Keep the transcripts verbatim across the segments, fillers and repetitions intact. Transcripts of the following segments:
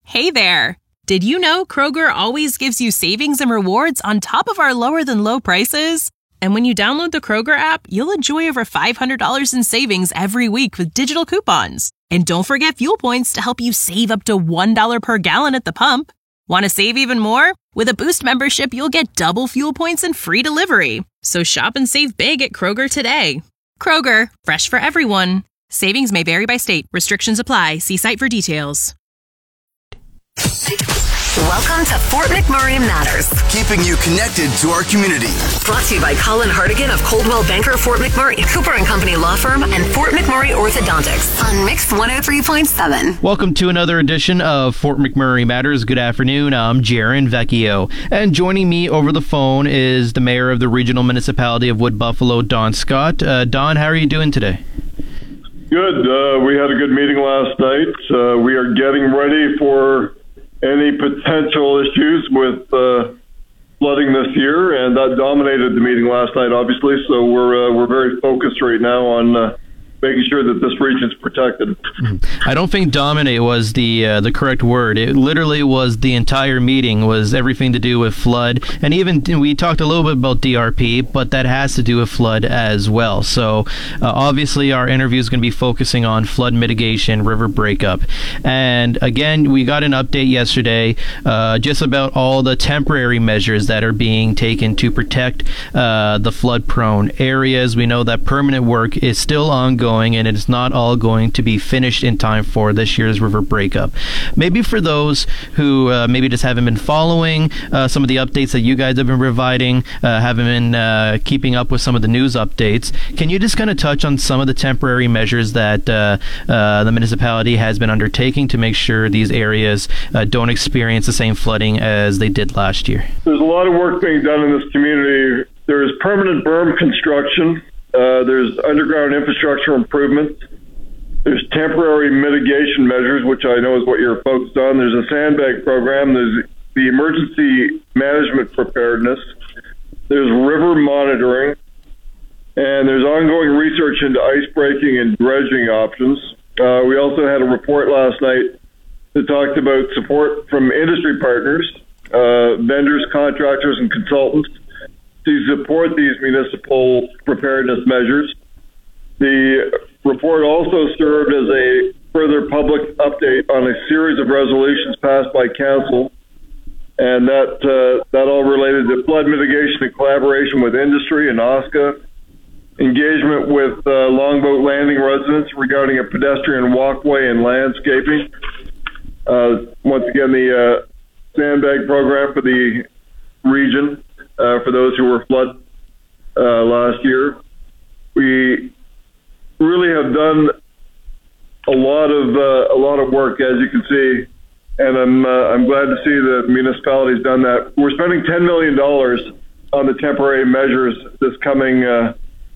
Hey there! Did you know Kroger always gives you savings and rewards on top of our lower-than-low prices? And when you download the Kroger app, you'll enjoy over five hundred dollars in savings every week with digital coupons. And don't forget fuel points to help you save up to one dollar per gallon at the pump. Want to save even more? With a Boost membership, you'll get double fuel points and free delivery. So shop and save big at Kroger today. Kroger, fresh for everyone. Savings may vary by state. Restrictions apply. See site for details. Welcome to Fort McMurray Matters. Keeping you connected to our community. Brought to you by Colin Hardigan of Coldwell Banker Fort McMurray, Cooper and Company Law Firm, and Fort McMurray Orthodontics on Mix one oh three point seven. Welcome to another edition of Fort McMurray Matters. Good afternoon. I'm Jaron Vecchio. And joining me over the phone is the mayor of the regional municipality of Wood Buffalo, Don Scott. Uh, Don, how are you doing today? Good. Uh, we had a good meeting last night. Uh, we are getting ready for any potential issues with uh, flooding this year, and that dominated the meeting last night, obviously. So we're uh, we're very focused right now on uh, making sure that this region's protected. I don't think dominate was the uh, the correct word. It literally was the entire meeting was everything to do with flood, and even we talked a little bit about D R P, but that has to do with flood as well. So uh, obviously our interview is going to be focusing on flood mitigation, river breakup, and again we got an update yesterday uh, just about all the temporary measures that are being taken to protect uh, the flood-prone areas. We know that permanent work is still ongoing, and it's not all going to be finished in time for this year's river breakup. Maybe for those who uh, maybe just haven't been following uh, some of the updates that you guys have been providing, uh, haven't been uh, keeping up with some of the news updates, can you just kind of touch on some of the temporary measures that uh, uh, the municipality has been undertaking to make sure these areas uh, don't experience the same flooding as they did last year? There's a lot of work being done in this community. There's permanent berm construction. Uh, there's underground infrastructure improvements. There's temporary mitigation measures, which I know is what you're focused on. There's a sandbag program. There's the emergency management preparedness. There's river monitoring. And there's ongoing research into ice breaking and dredging options. Uh, we also had a report last night that talked about support from industry partners, uh, vendors, contractors, and consultants to support these municipal preparedness measures. The report also served as a further public update on a series of resolutions passed by council, and that uh, that all related to flood mitigation in collaboration with industry and OSCA, engagement with uh, Longboat Landing residents regarding a pedestrian walkway and landscaping. Uh, once again, the uh, sandbag program for the region. Uh, for those who were flooded uh, last year. We really have done a lot of uh, a lot of work, as you can see, and I'm uh, I'm glad to see the municipality's done that. We're spending ten million dollars on the temporary measures this coming uh,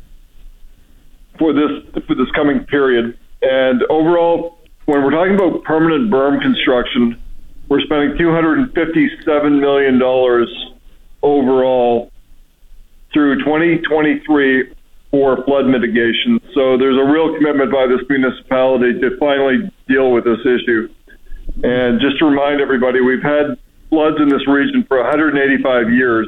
for this for this coming period. And overall, when we're talking about permanent berm construction, we're spending two hundred fifty-seven million dollars overall through twenty twenty-three for flood mitigation. So there's a real commitment by this municipality to finally deal with this issue. And just to remind everybody, we've had floods in this region for one hundred eighty-five years,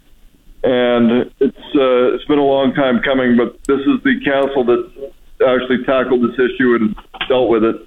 and it's uh, it's been a long time coming, but this is the council that actually tackled this issue and dealt with it.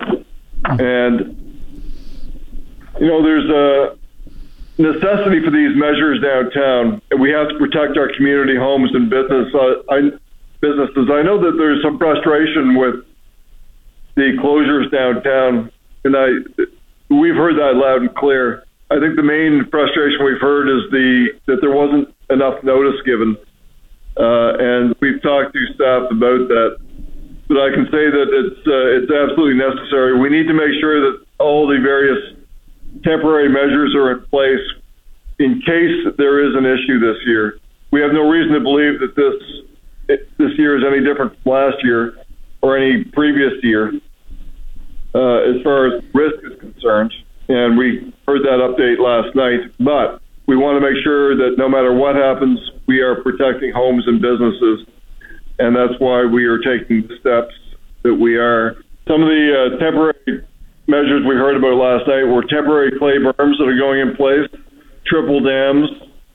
And you know, there's a necessity for these measures downtown. We have to protect our community homes and business uh, I, businesses. I know that there's some frustration with the closures downtown, and I we've heard that loud and clear. I think the main frustration we've heard is the that there wasn't enough notice given, uh, and we've talked to staff about that. But I can say that it's uh, it's absolutely necessary. We need to make sure that all the various temporary measures are in place in case there is an issue this year. We have no reason to believe that this this year is any different from last year or any previous year uh, as far as risk is concerned. And we heard that update last night. But we want to make sure that no matter what happens, we are protecting homes and businesses. And that's why we are taking the steps that we are. Some of the uh, temporary measures we heard about last night were temporary clay berms that are going in place, triple dams,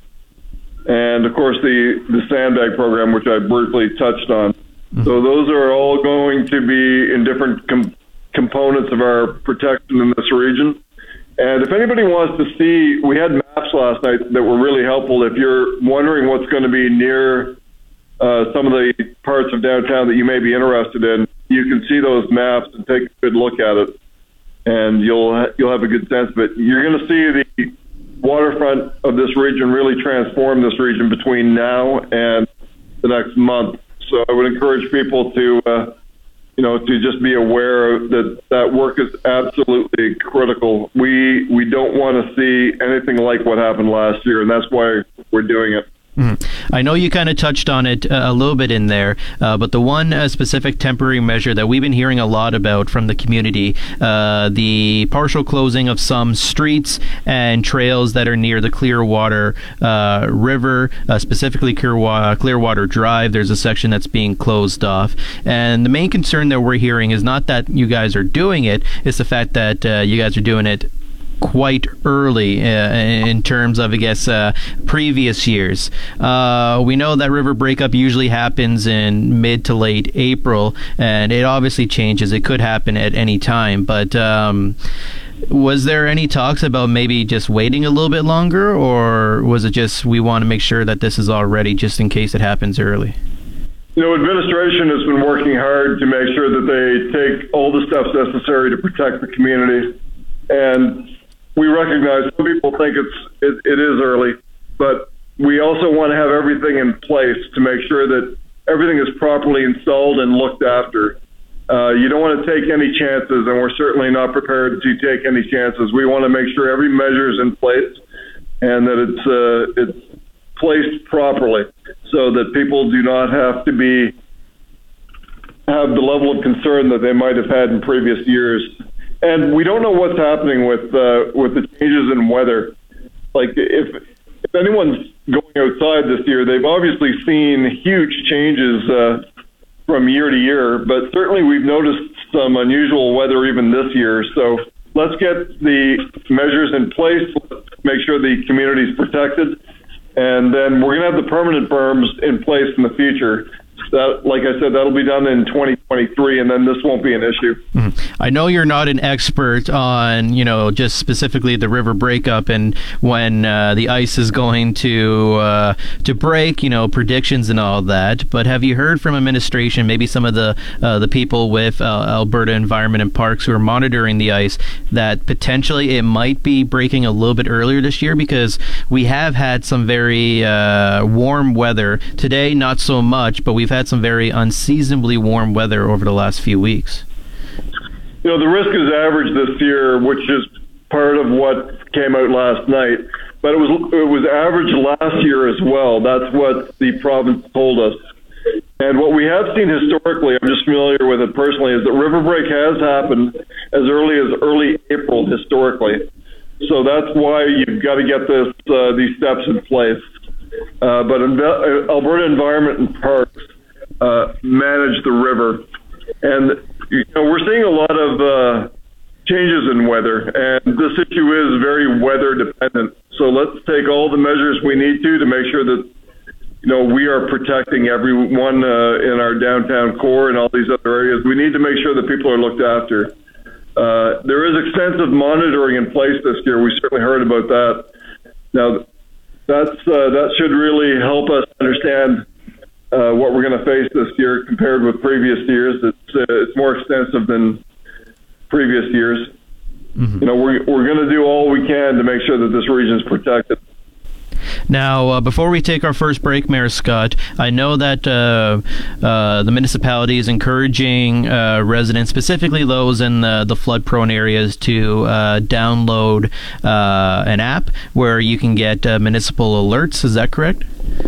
and of course the, the sandbag program, which I briefly touched on. Mm-hmm. So those are all going to be in different com- components of our protection in this region. And if anybody wants to see, we had maps last night that were really helpful. If you're wondering what's going to be near uh, some of the parts of downtown that you may be interested in, you can see those maps and take a good look at it, and you'll ha- you'll have a good sense of it. You're going to see the waterfront of this region really transform this region between now and the next month. So I would encourage people to, uh, you know, to just be aware that that work is absolutely critical. We we don't want to see anything like what happened last year, and that's why we're doing it. Mm. I know you kind of touched on it uh, a little bit in there, uh, but the one uh, specific temporary measure that we've been hearing a lot about from the community, uh, the partial closing of some streets and trails that are near the Clearwater uh, River, uh, specifically Clearwater, Clearwater Drive. There's a section that's being closed off. And the main concern that we're hearing is not that you guys are doing it, it's the fact that uh, you guys are doing it quite early uh, in terms of, I guess, uh, previous years. Uh, we know that river breakup usually happens in mid to late April, and it obviously changes. It could happen at any time, but um, was there any talks about maybe just waiting a little bit longer, or was it just we want to make sure that this is all ready just in case it happens early? You know, administration has been working hard to make sure that they take all the steps necessary to protect the community, and we recognize some people think it's it, it is early, but we also want to have everything in place to make sure that everything is properly installed and looked after. Uh, you don't want to take any chances, and we're certainly not prepared to take any chances. We want to make sure every measure is in place and that it's uh, it's placed properly, so that people do not have to be have the level of concern that they might have had in previous years. And we don't know what's happening with uh, with the changes in weather. Like, if if anyone's going outside this year, they've obviously seen huge changes uh, from year to year, but certainly we've noticed some unusual weather even this year. So let's get the measures in place, let's make sure the community is protected, and then we're going to have the permanent berms in place in the future. That, like I said, that'll be done in twenty twenty-three, and then this won't be an issue. Mm-hmm. I know you're not an expert on, you know, just specifically the river breakup and when uh, the ice is going to uh, to break, you know, predictions and all that. But have you heard from administration, maybe some of the uh, the people with uh, Alberta Environment and Parks who are monitoring the ice, that potentially it might be breaking a little bit earlier this year? Because we have had some very uh, warm weather today, not so much, but we've had some very unseasonably warm weather over the last few weeks. You know, the risk is average this year, which is part of what came out last night. But it was it was average last year as well. That's what the province told us. And what we have seen historically, I'm just familiar with it personally, is that river break has happened as early as early April historically. So that's why you've got to get this uh, these steps in place. Uh, but Inve- Alberta Environment and Parks uh, manage the river. And you know, we're seeing a lot of uh, changes in weather, and this issue is very weather dependent. So let's take all the measures we need to to make sure that, you know, we are protecting everyone uh, in our downtown core and all these other areas. We need to make sure that people are looked after. Uh, there is extensive monitoring in place this year. We certainly heard about that. Now, that's uh, that should really help us understand uh, what we're going to face this year compared with previous years. It's uh, it's more extensive than previous years. Mm-hmm. You know, we're we're going to do all we can to make sure that this region is protected. Now, uh, before we take our first break, Mayor Scott, I know that uh, uh, the municipality is encouraging uh, residents, specifically those in the, the flood-prone areas, to uh, download uh, an app where you can get uh, municipal alerts. Is that correct?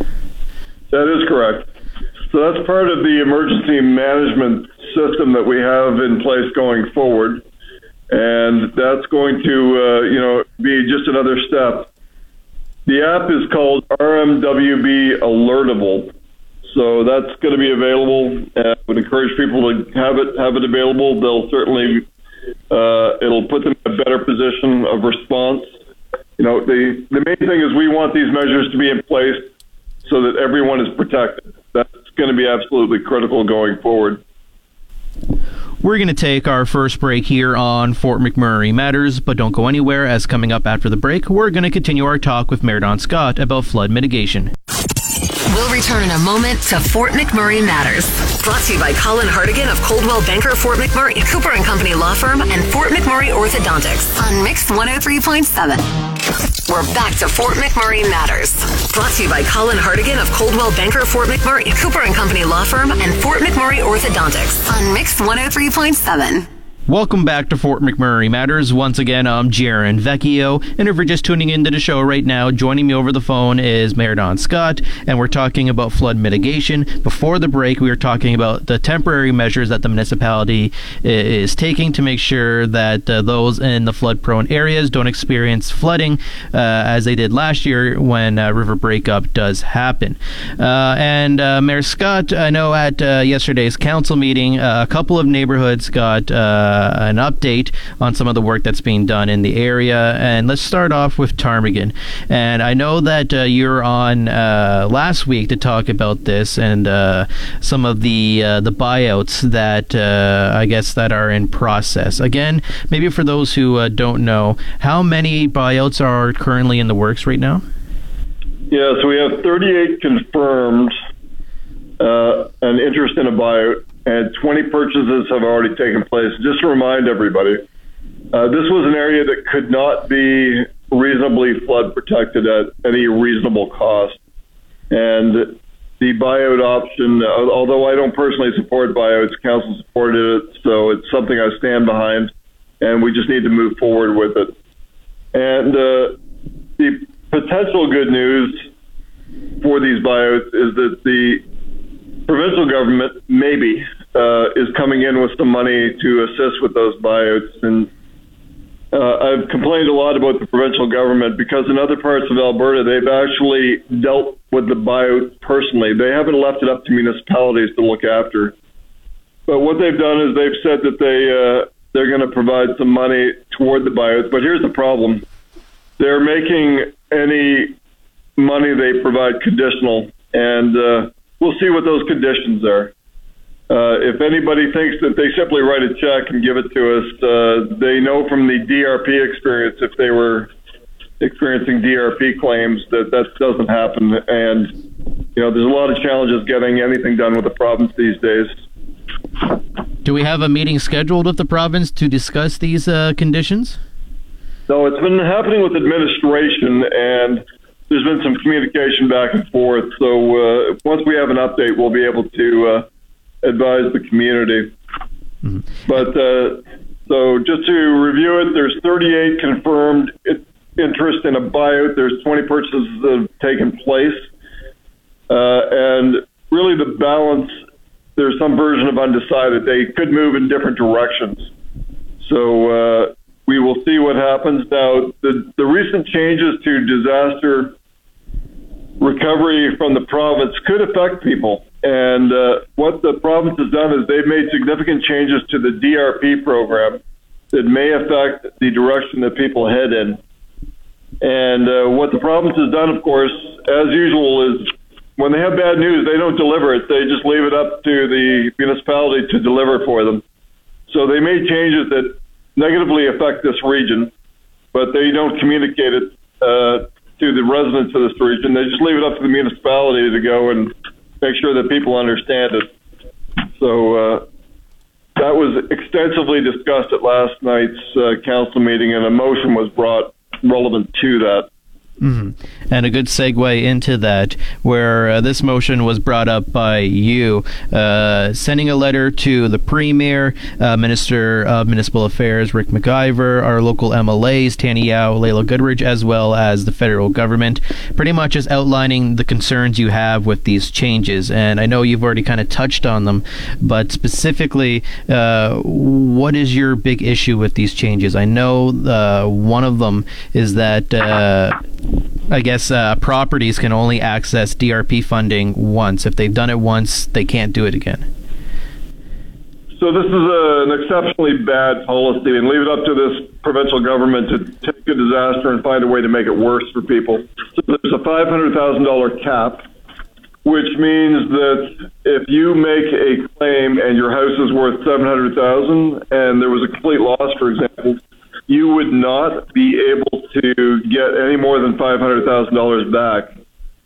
That is correct. So that's part of the emergency management system that we have in place going forward, and that's going to, uh, you know, be just another step. The app is called R M W B Alertable, so that's going to be available. I would encourage people to have it have it available. They'll certainly Uh, it'll put them in a better position of response. You know, the, the main thing is we want these measures to be in place so that everyone is protected. That's going to be absolutely critical going forward. We're going to take our first break here on Fort McMurray Matters, but don't go anywhere, as coming up after the break, we're going to continue our talk with Mayor Don Scott about flood mitigation. We'll return in a moment to Fort McMurray Matters. Brought to you by Colin Hartigan of Coldwell Banker Fort McMurray, Cooper and Company Law Firm, and Fort McMurray Orthodontics on Mix one oh three point seven. We're back to Fort McMurray Matters. Brought to you by Colin Hartigan of Coldwell Banker Fort McMurray, Cooper and Company Law Firm, and Fort McMurray Orthodontics on Mix one oh three point seven. Welcome back to Fort McMurray Matters. Once again, I'm Jaron Vecchio, and if you're just tuning into the show right now, joining me over the phone is Mayor Don Scott, and we're talking about flood mitigation. Before the break, we were talking about the temporary measures that the municipality is taking to make sure that uh, those in the flood-prone areas don't experience flooding uh, as they did last year when uh, river breakup does happen. Uh, and uh, Mayor Scott, I know at uh, yesterday's council meeting, uh, a couple of neighborhoods got uh, Uh, an update on some of the work that's being done in the area. And let's start off with Ptarmigan. And I know that uh, you're on uh, last week to talk about this and uh, some of the uh, the buyouts that uh, I guess that are in process. Again, maybe for those who uh, don't know, how many buyouts are currently in the works right now? Yeah, so we have thirty-eight confirmed uh, an interest in a buyout, and twenty purchases have already taken place. Just to remind everybody, uh, this was an area that could not be reasonably flood protected at any reasonable cost. And the buyout option, uh, although I don't personally support buyouts, council supported it, so it's something I stand behind, and we just need to move forward with it. And uh, the potential good news for these buyouts is that the provincial government maybe uh, is coming in with some money to assist with those buyouts. And uh, I've complained a lot about the provincial government because in other parts of Alberta, they've actually dealt with the buyout personally. They haven't left it up to municipalities to look after. But what they've done is they've said that they, uh, they're going to provide some money toward the buyouts. But here's the problem. They're making any money they provide conditional. And uh, we'll see what those conditions are. Uh, if anybody thinks that they simply write a check and give it to us, uh, they know from the D R P experience, if they were experiencing D R P claims, that that doesn't happen. And, you know, there's a lot of challenges getting anything done with the province these days. Do we have a meeting scheduled with the province to discuss these uh, conditions? No, it's been happening with administration, and there's been some communication back and forth. So uh, once we have an update, we'll be able to uh, advise the community. Mm-hmm. But uh, so just to review it, there's thirty-eight confirmed interest in a buyout. There's twenty purchases that have taken place. Uh, and really the balance, there's some version of undecided. They could move in different directions. So uh, we will see what happens. Now, the, the recent changes to disaster recovery from the province could affect people. And uh, what the province has done is they've made significant changes to the D R P program that may affect the direction that people head in. And uh, what the province has done, of course, as usual, is when they have bad news, they don't deliver it. They just leave it up to the municipality to deliver for them. So they made changes that negatively affect this region, but they don't communicate it uh, to the residents of this region. They just leave it up to the municipality to go and make sure that people understand it. So uh, that was extensively discussed at last night's uh, council meeting, and a motion was brought relevant to that. Mm-hmm. And a good segue into that, where uh, this motion was brought up by you, uh, sending a letter to the Premier, uh, Minister of Municipal Affairs Rick McIver, our local M L As, Tanny Yao, Layla Goodridge, as well as the federal government, pretty much just outlining the concerns you have with these changes. And I know you've already kind of touched on them, but specifically, uh, what is your big issue with these changes? I know uh, one of them is that uh, I guess uh, properties can only access D R P funding once. If they've done it once, they can't do it again. So this is a, an exceptionally bad policy, and leave it up to this provincial government to take a disaster and find a way to make it worse for people. So there's a five hundred thousand dollars cap, which means that if you make a claim and your house is worth seven hundred thousand dollars and there was a complete loss, for example, you would not be able to get any more than five hundred thousand dollars back.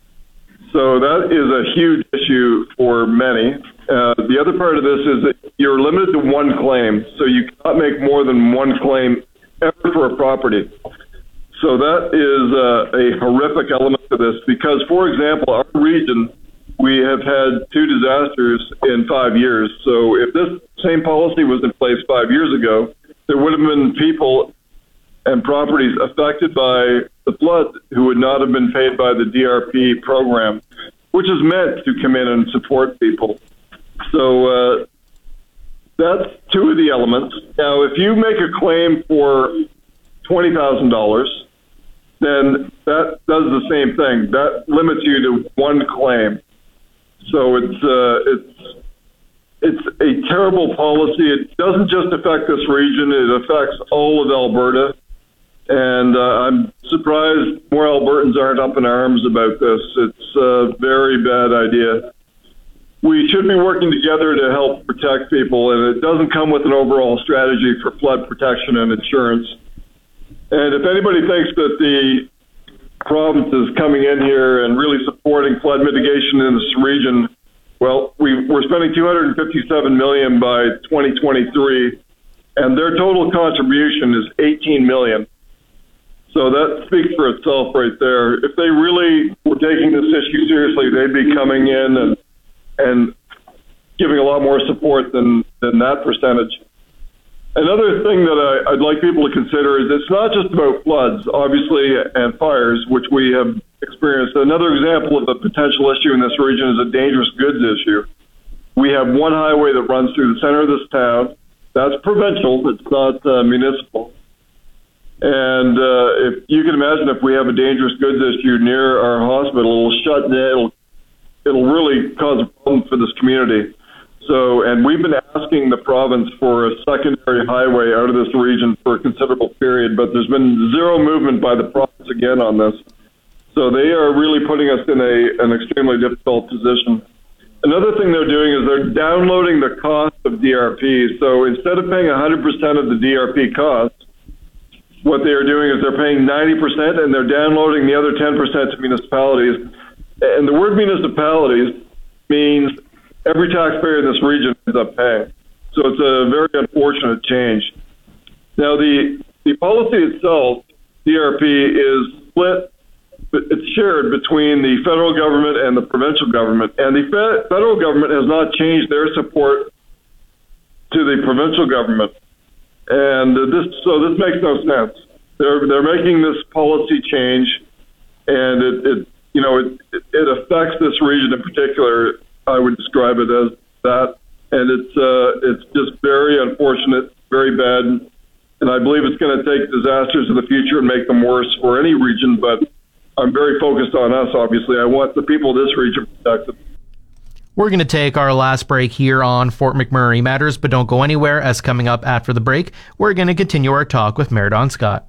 So that is a huge issue for many. Uh, the other part of this is that you're limited to one claim, so you cannot make more than one claim ever for a property. So that is uh, a horrific element to this because, for example, our region, we have had two disasters in five years. So if this same policy was in place five years ago, there would have been people and properties affected by the flood who would not have been paid by the D R P program, which is meant to come in and support people. So uh, that's two of the elements. Now, if you make a claim for twenty thousand dollars, then that does the same thing. That limits you to one claim. So it's uh, it's it's a terrible policy. It doesn't just affect this region; it affects all of Alberta. And uh, I'm surprised more Albertans aren't up in arms about this. It's a very bad idea. We should be working together to help protect people, and it doesn't come with an overall strategy for flood protection and insurance. And if anybody thinks that the province is coming in here and really supporting flood mitigation in this region, well, we, we're spending two hundred fifty-seven million dollars by twenty twenty-three, and their total contribution is eighteen million dollars. So that speaks for itself right there. If they really were taking this issue seriously, they'd be coming in and and giving a lot more support than, than that percentage. Another thing that I, I'd like people to consider is it's not just about floods, obviously, and fires, which we have experienced. Another example of a potential issue in this region is a dangerous goods issue. We have one highway that runs through the center of this town. That's provincial. It's not uh, municipal. And uh, if you can imagine if we have a dangerous goods issue near our hospital, it'll shut down. It'll, it'll really cause a problem for this community. So, and we've been asking the province for a secondary highway out of this region for a considerable period, but there's been zero movement by the province again on this. So they are really putting us in a an extremely difficult position. Another thing they're doing is they're downloading the cost of D R P. So instead of paying one hundred percent of the D R P cost, what they are doing is they're paying ninety percent and they're downloading the other ten percent to municipalities. And the word municipalities means every taxpayer in this region ends up paying. So it's a very unfortunate change. Now, the the policy itself, D R P, is split. It's shared between the federal government and the provincial government. And the fe- federal government has not changed their support to the provincial government. And this, so this makes no sense. They're they're making this policy change, and it, it you know it it affects this region in particular. I would describe it as that, and it's uh, it's just very unfortunate, very bad, and I believe it's going to take disasters in the future and make them worse for any region. But I'm very focused on us. Obviously, I want the people of this region protected. We're going to take our last break here on Fort McMurray Matters, but don't go anywhere, as coming up after the break, we're going to continue our talk with Mayor Don Scott.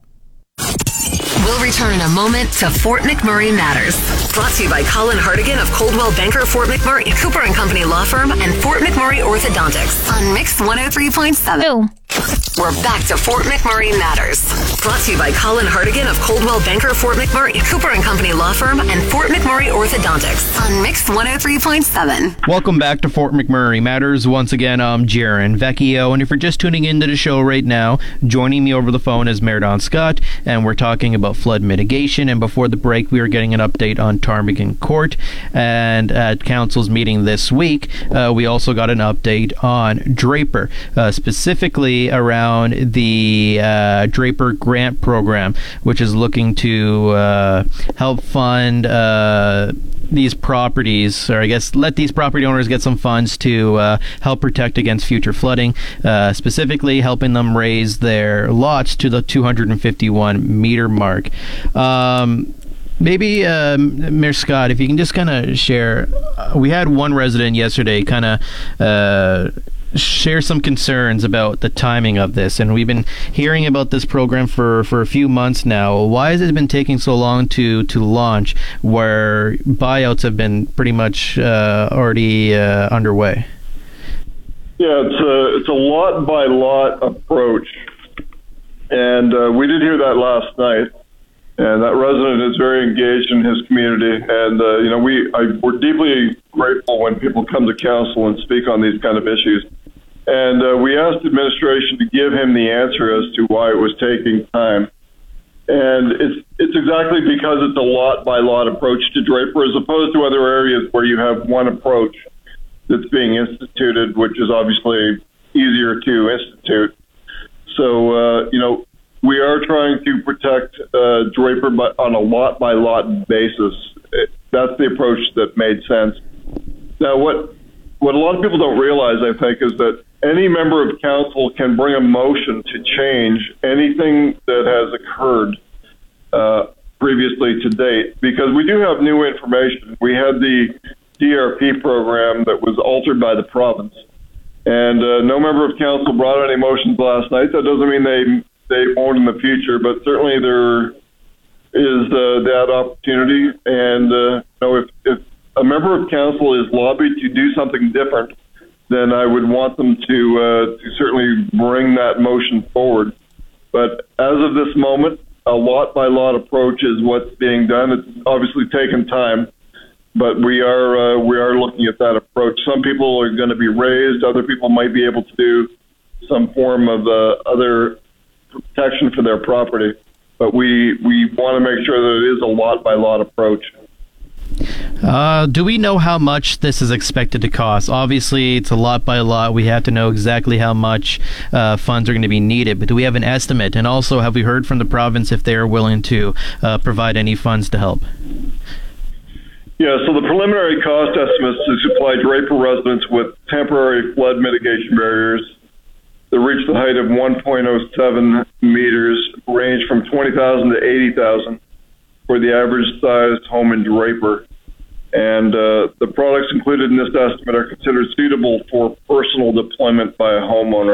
We'll return in a moment to Fort McMurray Matters. Brought to you by Colin Hartigan of Coldwell Banker Fort McMurray, Cooper and Company Law Firm, and Fort McMurray Orthodontics on Mix one oh three point seven. Oh. We're back to Fort McMurray Matters. Brought to you by Colin Hartigan of Coldwell Banker Fort McMurray, Cooper and Company Law Firm, and Fort McMurray Orthodontics on Mix one oh three point seven. Welcome back to Fort McMurray Matters. Once again, I'm Jaron Vecchio, and if you're just tuning into the show right now, joining me over the phone is Mayor Don Scott, and we're talking about flood mitigation. And before the break, we were getting an update on Ptarmigan Court, and at Council's meeting this week, uh, we also got an update on Draper, uh, specifically around the uh, Draper Grant Program, which is looking to uh, help fund uh, these properties, or I guess let these property owners get some funds to uh, help protect against future flooding, uh, specifically helping them raise their lots to the two hundred fifty-one meter mark. Um, Maybe, uh, Mayor Scott, if you can just kind of share, uh, we had one resident yesterday kind of uh, share some concerns about the timing of this. And we've been hearing about this program for, for a few months now. Why has it been taking so long to, to launch, where buyouts have been pretty much uh, already uh, underway? Yeah, it's a, it's a lot-by-lot approach. And uh, we did hear that last night. And that resident is very engaged in his community. And, uh, you know, we, I, we're deeply grateful when people come to council and speak on these kind of issues. And uh, we asked administration to give him the answer as to why it was taking time. And it's it's exactly because it's a lot-by-lot approach to Draper, as opposed to other areas where you have one approach that's being instituted, which is obviously easier to institute. So, uh, you know, we are trying to protect uh, Draper by, on a lot-by-lot basis. It, that's the approach that made sense. Now, what what a lot of people don't realize, I think, is that any member of council can bring a motion to change anything that has occurred uh, previously to date, because we do have new information. We had the D R P program that was altered by the province, and uh, no member of council brought any motions last night. That doesn't mean they they won't in the future, but certainly there is uh, that opportunity. And uh, you know, if, if a member of council is lobbied to do something different, then I would want them to, uh, to certainly bring that motion forward. But as of this moment, a lot-by-lot approach is what's being done. It's obviously taken time, but we are uh, we are looking at that approach. Some people are going to be raised. Other people might be able to do some form of uh, other protection for their property, but we we want to make sure that it is a lot-by-lot approach. Uh, do we know how much this is expected to cost? Obviously, it's a lot by lot. We have to know exactly how much uh, funds are going to be needed, but do we have an estimate? And also, have we heard from the province if they are willing to uh, provide any funds to help? Yeah, so the preliminary cost estimates to supply Draper residents with temporary flood mitigation barriers that reach the height of one point oh seven meters range from twenty thousand to eighty thousand for the average sized home in Draper. And uh, the products included in this estimate are considered suitable for personal deployment by a homeowner.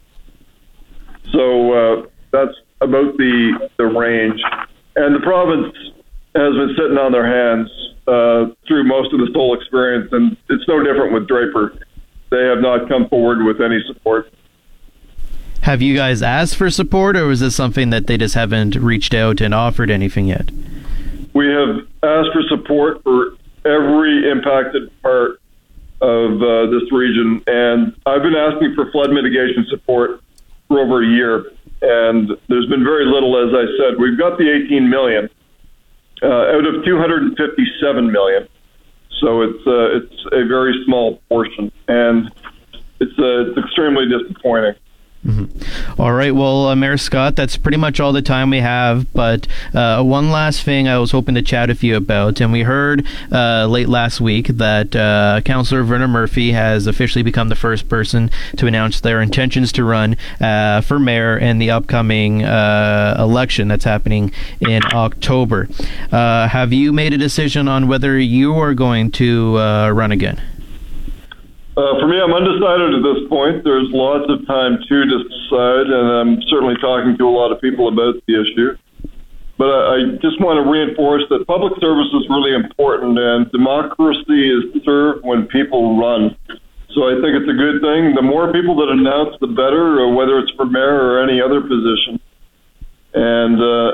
So uh, that's about the, the range. And the province has been sitting on their hands uh, through most of this whole experience, and it's no different with Draper. They have not come forward with any support. Have you guys asked for support, or is this something that they just haven't reached out and offered anything yet? We have asked for support for every impacted part of uh, this region, and I've been asking for flood mitigation support for over a year, and there's been very little. As I said, we've got the eighteen million uh, out of two hundred fifty-seven million, so it's uh, it's a very small portion, and it's uh, it's extremely disappointing. Mm-hmm. All right. Well, uh, Mayor Scott, that's pretty much all the time we have. But uh, one last thing I was hoping to chat with you about, and we heard uh, late last week that uh, Councillor Verna Murphy has officially become the first person to announce their intentions to run uh, for mayor in the upcoming uh, election that's happening in October. Uh, have you made a decision on whether you are going to uh, run again? Uh, for me, I'm undecided at this point. There's lots of time to decide, and I'm certainly talking to a lot of people about the issue. But I, I just want to reinforce that public service is really important, and democracy is served when people run. So I think it's a good thing. The more people that announce, the better, or whether it's for mayor or any other position. And uh,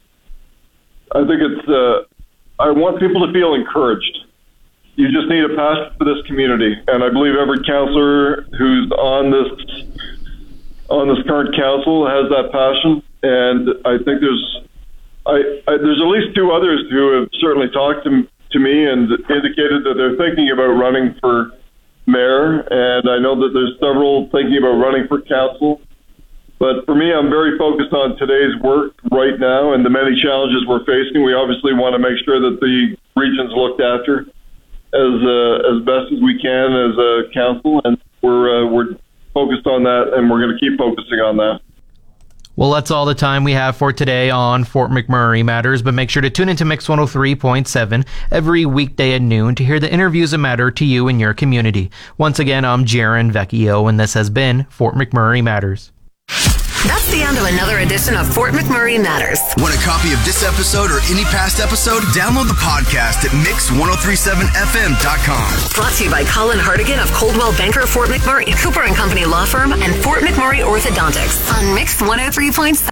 I think it's, uh, I want people to feel encouraged. You just need a passion for this community, and I believe every councillor who's on this on this current council has that passion. And I think there's I, I there's at least two others who have certainly talked to to me and indicated that they're thinking about running for mayor, and I know that there's several thinking about running for council. But for me, I'm very focused on today's work right now and the many challenges we're facing. We obviously want to make sure that the region's looked after as uh, as best as we can as a council, and we're uh, we're focused on that, and we're going to keep focusing on that. Well, that's all the time we have for today on Fort McMurray Matters, but make sure to tune into Mix one oh three point seven every weekday at noon to hear the interviews that matter to you and your community. Once again, I'm Jaron Vecchio, and this has been Fort McMurray Matters. That's the end of another edition of Fort McMurray Matters. Want a copy of this episode or any past episode? Download the podcast at mix ten thirty-seven f m dot com. Brought to you by Colin Hardigan of Coldwell Banker Fort McMurray, Cooper and Company Law Firm, and Fort McMurray Orthodontics on Mix one oh three point seven.